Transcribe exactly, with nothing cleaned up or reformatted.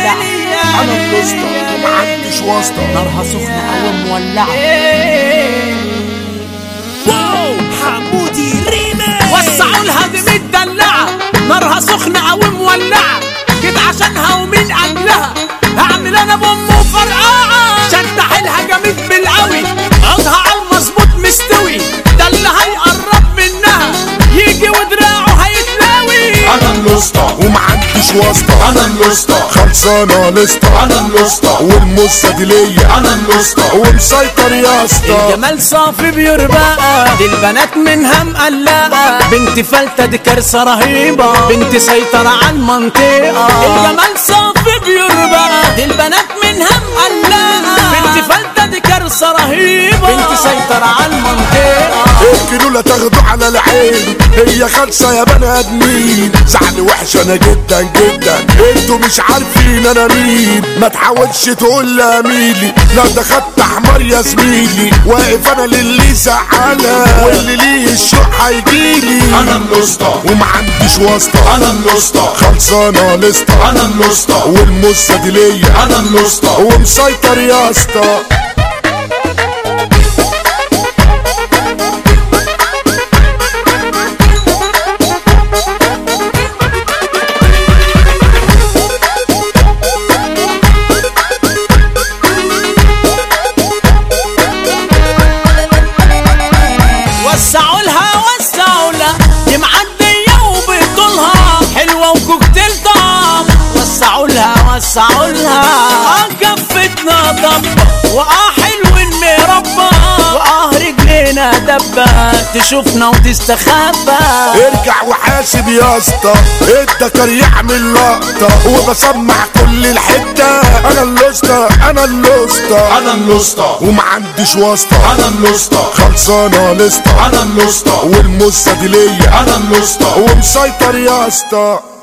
مولعة. انا الوسطى ومعنديش واسطة، نارها سخنة أو مولعة. واو حمودي ريمي وسعوا لها دي متدلعة، نارها سخنة أو مولعة، جيت عشانها ومين قبلها، هعمل أنا بأم وفرقعة، شدحلها جامد بالقوي، عودها على المظبوط مستوي، ده اللي هيقرب منها يجي ودراعه هيتلاوي. انا الوسطى ومعنديش واسطة، انا الوسطى خلصانة لسطة، انا الوسطى والمصة دي ليا، انا الوسطى ومسيطر يا اسطى. الجمال صافي بيربقى، دي البنات منها مقلقة، بنت فلتة دي كارثة رهيبة، بنت سيطرة على المنطقة. الجمال صافي بيربقى، دي البنات منها مقلقة، بنت فلتة دي كارثة رهيبة، بنت سيطرة على المنطقة. الكيلو لا تاخدوا على العين، هي خالصة يا بني ادمين، زعل وحش انا جدا جدا، انتوا مش عارفين انا مين، ما تحاولش تقول لي ميلي، لا ده خط احمر يا زميلي، واقف انا للي زعلها واللي ليه الشوق هيجيلي. انا الوسطى ومعنديش واسطة، انا الوسطى خلصانة لسطة، انا الوسطى والمصة دي ليا، انا الوسطى ومسيطر يا اسطى. وسعوا لها وسعوا لها دي معدية وبطولها حلوة وكوكتيل طعم، وسعوا لها وسعوا لها اه كفتنا ضبة واه حلوين مربى واه رجلينا دبة تشوفنا وتستخبى. ارجع وحاسب يا اسطى، الدكر يعمل لقطة وبسمع كل الحتة، انا الوسطى انا الوسطى انا الوسطى ومعنديش واسطة، انا الوسطى خلصانة لسطة، انا الوسطى والمصة دي ليا، انا الوسطى ومسيطر يا اسطى.